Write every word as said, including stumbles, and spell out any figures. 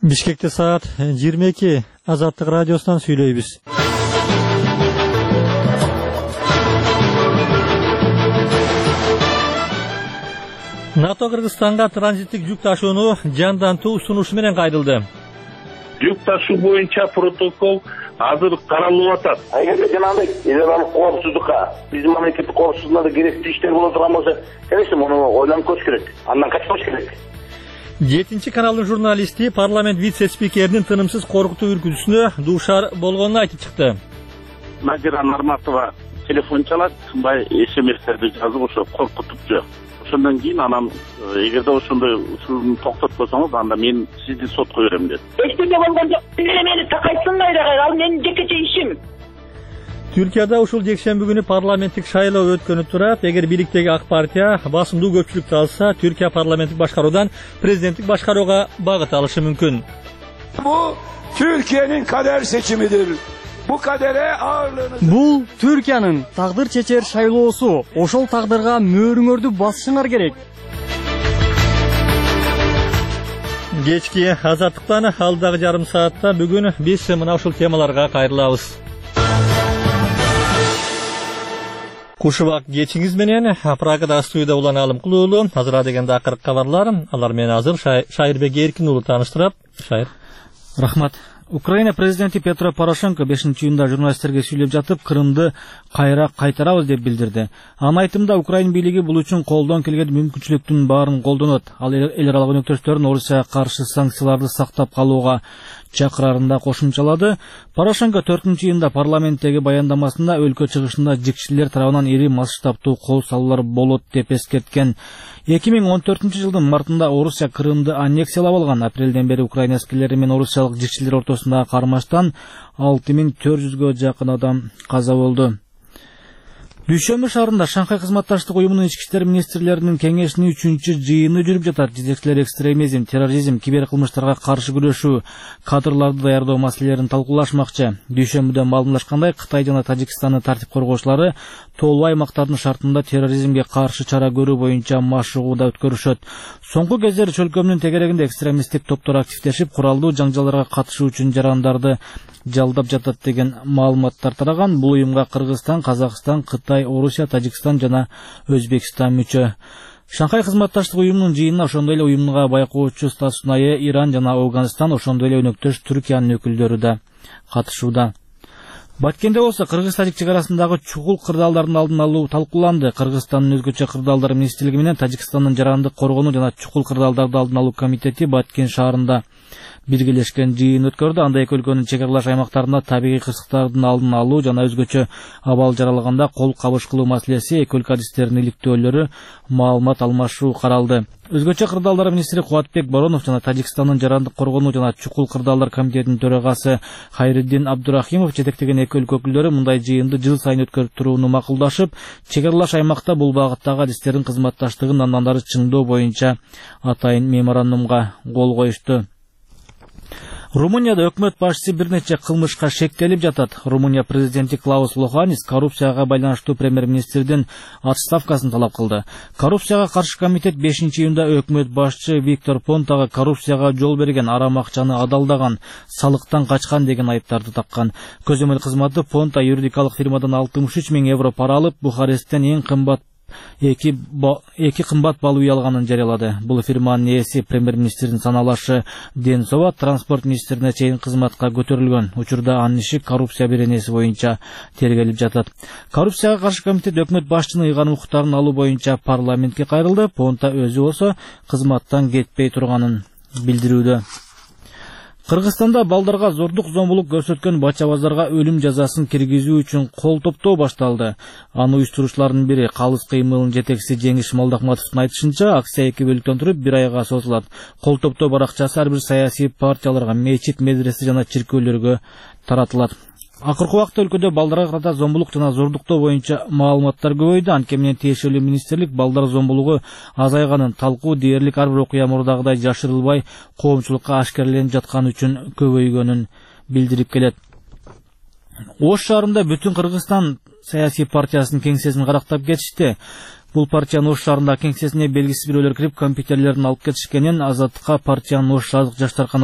Бишкекте саат жыйырма эки Азаттык радиосунан сүйлөйбүз. НАТО Кыргызстанга транзиттик жүк ташууну жандантуу сунушу менен кайрылды. Жүк ташуу боюнча протокол азыр каралып атат. Эгерде жанагындай элдердин коопсуздукка, биздин мамлекеттик коопсуздугуна да керектүү иштер боло турган болсо, конечно, муну ойлонуп көрүш керек. Андан качпаш керек. жетинчи каналдын журналисти парламент вице-спикеринин тынымсыз коркутуу үркүтүүсүнө дуушар болгонун айтып чыкты. Назира Нарматова телефон чалат, мындай смстерди жазып ошо коркутуп жок. Ошондон кийин анан эгерде ошондой ушуну токтотпосоңуз, анда мен сизди сотко берем деп. Эчтеке болгон жок. Мени такайсыңдар, ал менин жекече ишим. Түркияда ушул жекшемби күнү парламенттик шайлоо өткөнү турат. Эгер бийликтеги ак партия басымдуу көпчүлүктү алса, Түркия парламенттик башкаруудан президенттик башкарууга багыт алышы мүмкүн. Bu Türkiye'nin kader seçimidir. Bu kadere ağırlığınızı... Бул Түркиянын тагдыр чечер шайлоосу. Ошол тагдырга мөөрүңөрдү басышыңар керек. Кечки Азаттыктан алдагы жарым саатта бүгүн биз мына ушул темаларга кайрылабыз. Кушубак кечиңиз менен Прагада студияда улан Алым Кулуулу, азыр дегенде акыркы кабарлар, алар менен азыр Шайырбек Эркин уулу тааныштырат. Шайыр. Рахмат. Украина президенти Петро Порошенко бешинчи июнда журналисттерге сүйлөп жатып, Крымды кайра кайтарабыз деп билдирди. Анын айтымында Украина бийлиги бул үчүн колдон келген мүмкүнчүлүктүн баарын колдонот. Ал эл аралык өнөктөштөрүн Орусияга каршы санкцияларды сактап калууга чакырарында кошумчалады. Порошенко төртүнчү июнда парламенттеги баяндамасында өлкө чыгышында жикчилер тарабынан ири масштабтуу кол салуулар болот деп эскерткен. эки миң он төртүнчү жылдын мартында Орусия Крымды аннексиялап алган. Апрелден бери Украина аскерлери менен орусиялык жикчилер ортосундагы кармаштан алты миң төрт жүзгө жакын адам каза болду. Дүйшөмбү шаарында Шанхай кызматташтык уюмунун ички иштер министрлеринин кеңешинин үчүнчү жыйыны жүрүп жатат. Жетекчилер экстремизм, терроризм, киберкылмыштарга каршы күрөшүү, кадрларды даярдоо маселелерин талкуулашмакчы. Дүйшөмбүдө маалымдашкандай, Кытай жана Тажикстандын тартип коргоочулары тоолуу аймактардын шартында терроризмге каршы чара көрүү боюнча машыгууда өткөрүшөт. Соңку кездери чөлкөмдүн тегерегинде экстремисттик топтор активдешип, куралдуу жаңжалдарга катышуу үчүн жарандарды жалдап жатат деген маалыматтар тараган. Бул уюмга Кыргызстан, Казакстан, Кытай, Орусия, Тажикстан жана Өзбекстан мүчө. Шанхай кызматташтык уюмунун жыйынына ошондой эле уюмга байкоочу статусунайы Иран жана Афганистан, ошондой эле өнөктөш Түркиянын өкүлдөрү да катышууда. Баткенде болсо Кыргыз-Тажик чек арасындагы чукул кырдаалдардын алдын алуу талкууланды. Кыргызстандын өзгөчө кырдаалдар министрлиги менен Тажикстандын жарандык коргонуу жана чукул кырдаалдарды алдын алуу комитети Баткен шаарында биргелешкен жыйын өткөрдү. Анда эки өлкөнүн чек аралаш аймактарында табигый кырсыктардын алдын алуу жана өзгөчө абал жаралаганда кол кабыш кылуу маселеси, эки өлкө адистеринин иликтөөлөрү, маалымат алмашуу каралды. Өзгөчө кырдаалдар министри Кубатбек Боронов жана Тажикстандын жарандык коргонуу жана чукул кырдаалдар комитетинин төрагасы Хайриддин Абдурахимов жетектеген эки өлкө өкүлдөрү мындай жыйынды жыл сайын өткөрүп турууну макулдашып, чек аралаш аймакта бул багыттагы адистердин кызматташтыгын андан ары чыңдоо боюнча атайын меморандумга кол коюшту. Румынияда өкмөт башчысы бир нече кылмышка шектелип жатат. Румыния президенти Клаус Лоханис коррупцияга байланыштуу премьер-министрдин отставкасын талап кылды. Коррупцияга каршы комитет бешинчи июнда өкмөт башчы Виктор Понтага коррупцияга жол берген, арам акчаны адалдаган, салыктан качкан деген айыптарды таккан. Көзөмөл кызматы Понта юридикалык фирмадан алтымыш үч миң евро пара алып, Бухаресттен эң кымбат эки эки кымбат бал үй алганын жарыялады. Бул фирманын ээси премьер-министрдин саналашы Денсова транспорт министрине чейин кызматка көтөрүлгөн. Учурда анын иши коррупция беренеси боюнча тергелип жатат. Коррупцияга каршы комитет өкмөт башчынын ыйган укуктарын алуу боюнча парламентке кайрылды. Понта өзү болсо кызматтан кетпей турганын билдирүүдө. Кыргызстанда балдарга зордук зомбулук көрсөткөн бачабаздарга өлүм жазасын киргизүү үчүн кол топтоо башталды. Аны уюштуруучулардын бири Калыс кыймылынын жетекчиси Жеңиш Молдохматовдун айтышынча, акция эки бөлүктөн туруп бир айга созулат. Кол топтоо баракчасы ар бир саясий партияларга, мечит, медресе жана чиркөөлөргө таратылат. Акыркы убакта өлкөдө балдарга карата зомбулук жана зордуктоо боюнча маалыматтар көбөйдү. Анткени менен тиешелүү министрлик балдар зомбулугу азайганын, талкуу дээрлик ар бир окуя мурдагыдай жашырылбай коомчулукка ашкереленип жатканы үчүн көбөйгөнүн билдирип келет. Ош шаарында Бүтүн Кыргызстан саясий партиясынын кеңсесин карактап кетишти. Бул партиянын Ош шаарындагы кеңсесине белгисиз бирөөлөр кирип компьютерлерин алып кетишкенин Азаттыкка партиянын Ош шаардык жаштар